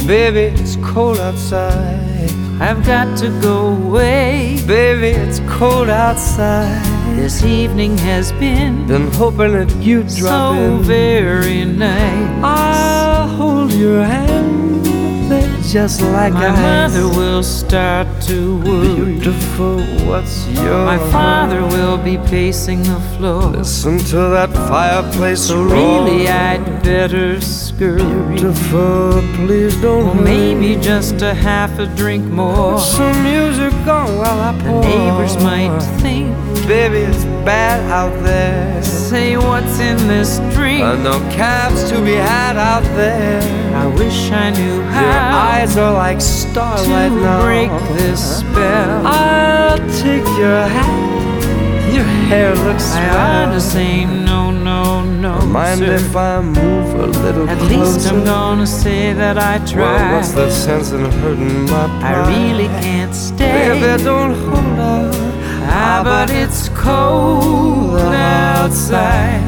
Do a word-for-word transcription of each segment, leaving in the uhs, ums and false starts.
Baby, it's cold outside. I've got to go away. Baby, it's cold outside. This evening has been Been hoping that you'd drop so in. very nice. I'll hold your hand, they're just like My ice. mother will start to worry. Beautiful, what's your My father hurry? will be pacing the floor. Listen to that fireplace So roar. really I'd better scurry. Beautiful, please don't Or hurry. maybe just a half a drink more. Put some music on while I The pour. neighbors might think, Baby, it's bad out there. say what's in this drink. Uh, no cabs to be had out there. I wish I knew Your how eyes are like starlight to now. break this spell. I'll take your hat. Your hair looks I ought to say no, no, no, Mind sir. if I move a little At closer? least I'm gonna say that I Well, tried. what's the sense in hurting my I pride? really can't stay. Baby, don't hold out. Ah, but it's cold outside.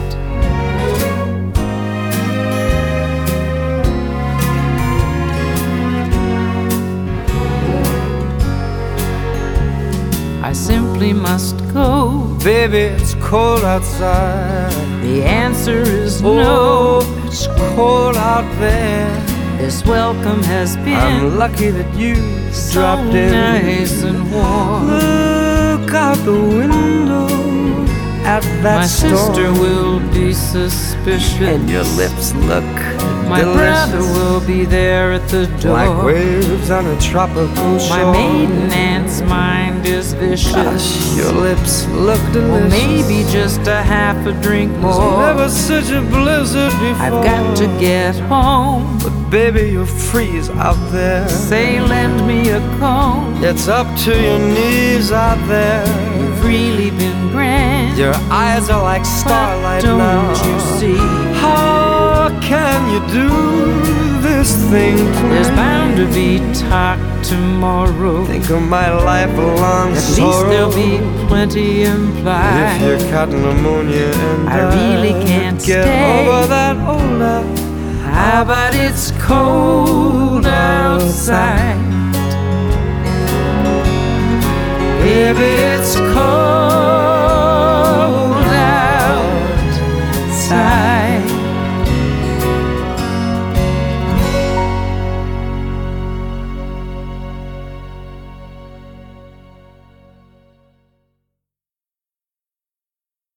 I simply must go. Baby, it's cold outside. The answer is Oh, no. it's cold out there. This welcome has been I'm lucky that you so dropped in. nice and warm. Look out the window at that My storm. sister will be suspicious, And your lips look my delicious, brother will be there at the door. like waves on a tropical shore. My maiden aunt's mind is vicious. Gosh, your lips look delicious. Or maybe just a half a drink There's more. never such a blizzard before. I've got to get home. But baby, you'll freeze out there. Say, lend me a comb. It's up to your knees out there. You've really been grand. Your eyes are like starlight Don't now. you see? How can you do this thing to There's me? bound to be talk tomorrow. Think of my lifelong At sorrow. least there'll be plenty implied. If you're caught pneumonia and I really can't get stay. over that old love. Ah, but it's cold outside. Baby,